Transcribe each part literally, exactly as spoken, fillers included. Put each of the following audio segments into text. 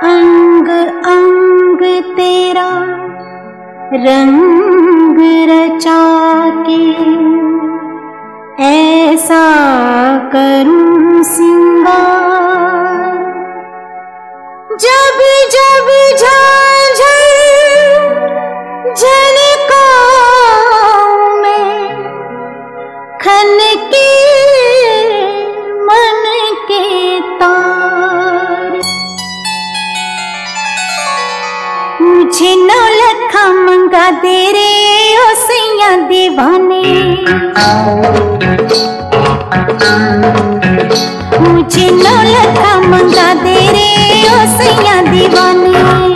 अंग अंग तेरा रंग रचा के ऐसा करूं सिंगार, जब जब झांझर झनकाऊं मैं, खनके मन के तार। मुझे नौलखा मंगा दे रे ओ सैया दीवाने, मुझे नौलखा मंगा दे रे ओ सैया दीवाने।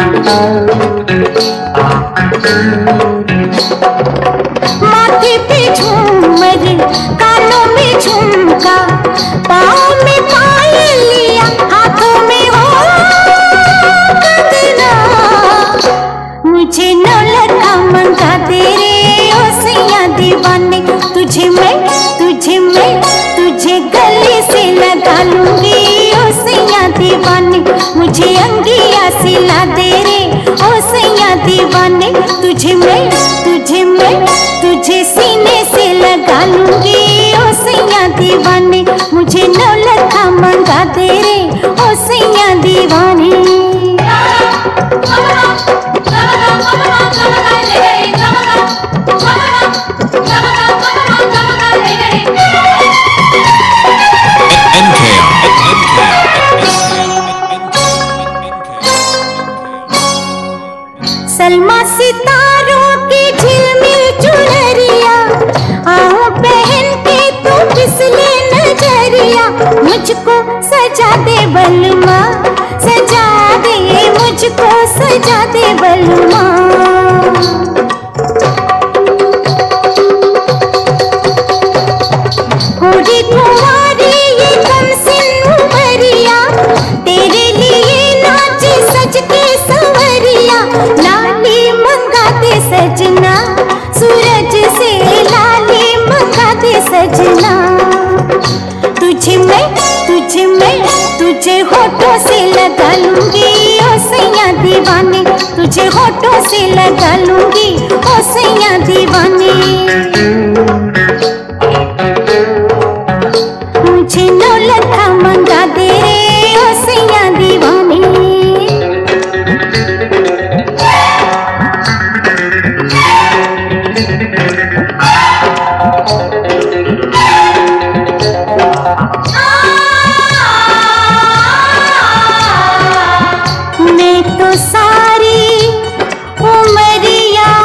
माथे पे झूमर, कानों में झुमका, पाँव में पायलिया, हाथों में हो कंगना। मुझे नौलखा मंगा दे रे ओ सैया दीवाने। तुझे मैं तुझे मैं तुझे गले से लगा लूंगी ओ सैया दीवाने। मुझे अंगिया सिला दे रे ओ सैया दीवाने। तुझे मैं तुझे मैं तुझे सीने से लगा लूंगी ओ सैया दीवाने। मुझे नौलखा मंगा दे रे ओ सैया दीवाने। सलमा सितारों की झिलमिल चुनरिया, आओ पहन के तू फिसले नजरिया। मुझको सजा दे बलमा, सजा दे मुझको सजा दे बलमा। होरी कुंवारी ये कमसिन उमरिया, तेरे लिए नाचे सज के संवरिया। लाली मंगा दे सजना, सूरज से लाली मंगा दे सजना। तुझे मैं तुझे मैं तुझे होठों से लगा लूंगी ओ सैया दीवाने। तुझे होठों से लगा लूंगी ओ सैया दीवाने। मुझे नौलखा मंगा दे रे ओ सैया दीवाने। मैं तो सारी उमरिया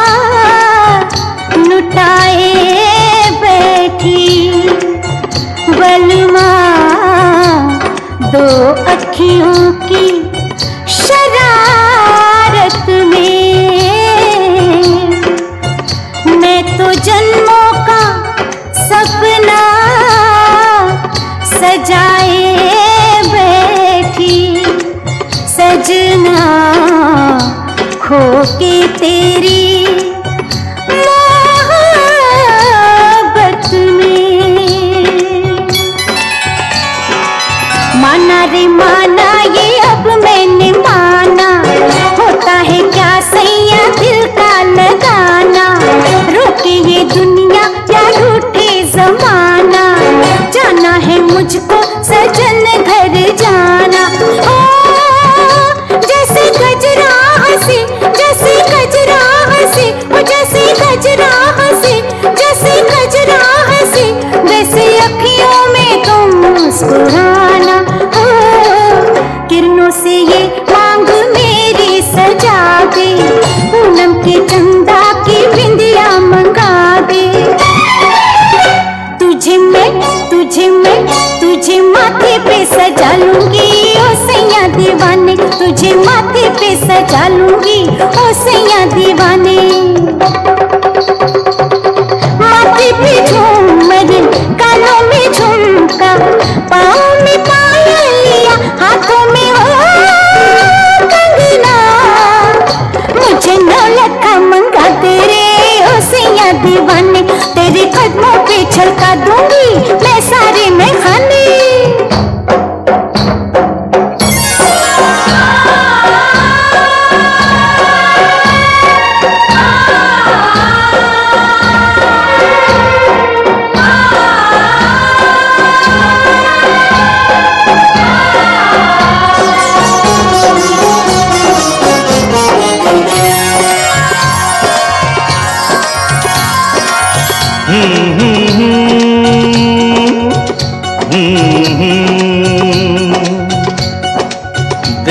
लुटाए बैठी, बलमा दो अखियों की शरारत में। मैं तो जन्मों का सपना सजाए बैठी, सजना खो के तेरी मोहब्बत में। माना रे माना ये अब मैंने माना, होता है क्या सैया दिल का लगाना। रोके ये दुनिया या रूठे जमाना, जाना है मुझको सजन घर जाना। ओ जैसे गजरा हंसी, जैसे गजरा हंसी, ओ जैसे गजरा हंसी, जैसे गजरा हंसी, वैसे अखियों में तुम मुस्कुराना। ओ किरणों से ये मांग मेरी सजा दे, पूनम के चंदा की बिंदिया मंगा दे। तुझे मैं तुझे मैं तुझे माथे पे सजा लूंगी ओ सैया दीवाने। तुझे माथे पे सजा लूंगी ओ सैया दीवाने। माथे पे झूमर, कानों में झुमका, पाँव में पायलिया, हाथों में हो कंगना। मुझे नौलखा मंगा दे रे ओ सैया दीवाने। तेरे कदमों पे छलका दूंगी मैं सारे में खाने।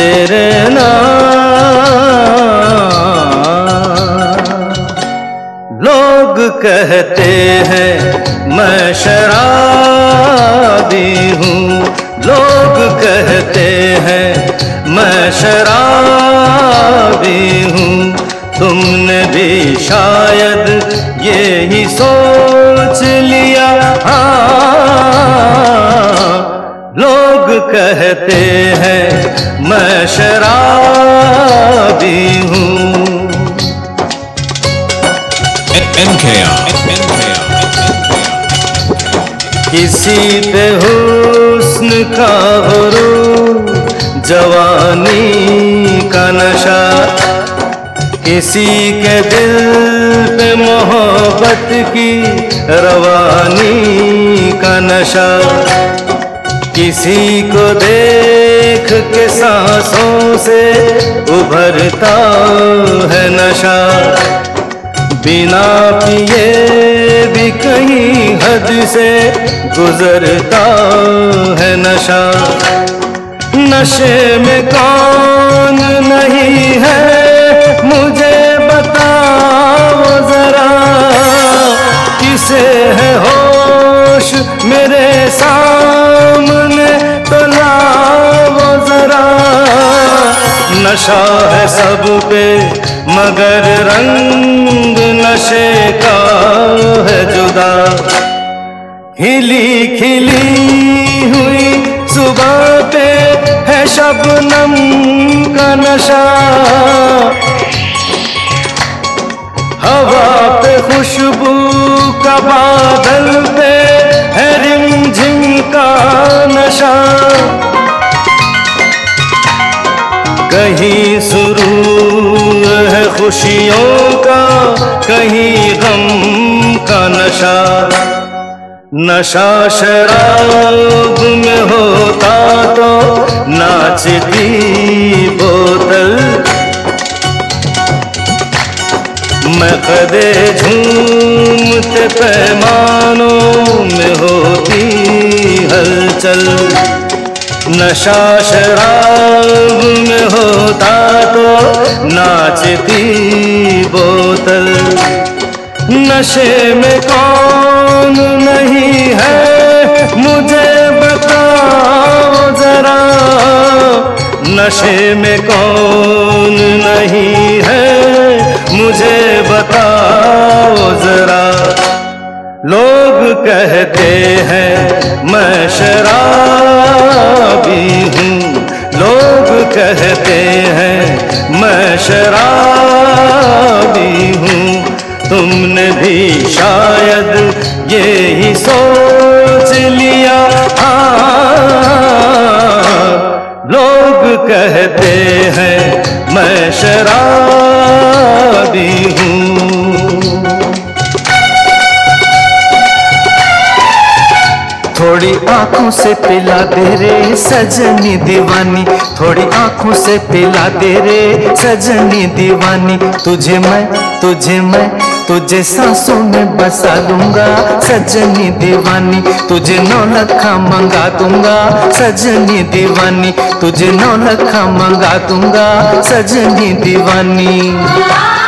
तेरे नाम। लोग कहते हैं मैं शराबी हूँ, लोग कहते हैं मैं शराबी हूँ। तुमने भी शायद ये ही सोच लिया, हाँ। लोग कहते हैं मैं शराबी हूँ। एन के आर किसी पे हुस्न का गुरूर, जवानी का नशा, किसी के दिल पे मोहब्बत की रवानी का नशा। किसी को देख के सांसों से उभरता है नशा, बिना पिए भी कहीं हद से गुजरता है नशा। नशे में कौन नहीं है मुझे बताओ जरा, किसे है होश मेरे सामने तो लाओ जरा। नशा है सब पे मगर रंग नशे का है जुदा। खिली खिली हुई सुबह पे है शबनम का नशा, हवा पे खुशबू का बादल पे है रिमझिम का नशा। कहीं सुरूर है खुशियों का, कहीं गम का नशा। नशा शराब में होता तो नाचती बोतल, महक़दे झूमते पैमानों में होती हलचल। नशा शराब में होता तो नाचती बोतल। नशे में कौन नहीं है मुझे बताओ जरा, नशे में कौन नहीं है मुझे बताओ जरा। लोग कहते हैं मैं शराबी हूँ, लोग कहते हैं मैं शराबी हूँ। तुमने भी शायद ये ही सोच लिया, हाँ। लोग कहते हैं मैं शराबी हूँ। थोड़ी आंखों से पिला दे रे सजनी दीवानी, थोड़ी आंखों से पिला दे रे सजनी दीवानी। तुझे मैं तुझे मैं तुझे सांसों में बसा लूंगा सजनी दीवानी। तुझे नौ लखा मंगा दूंगा सजनी दीवानी, तुझे नौ लखा मंगा दूंगा सजनी दीवानी।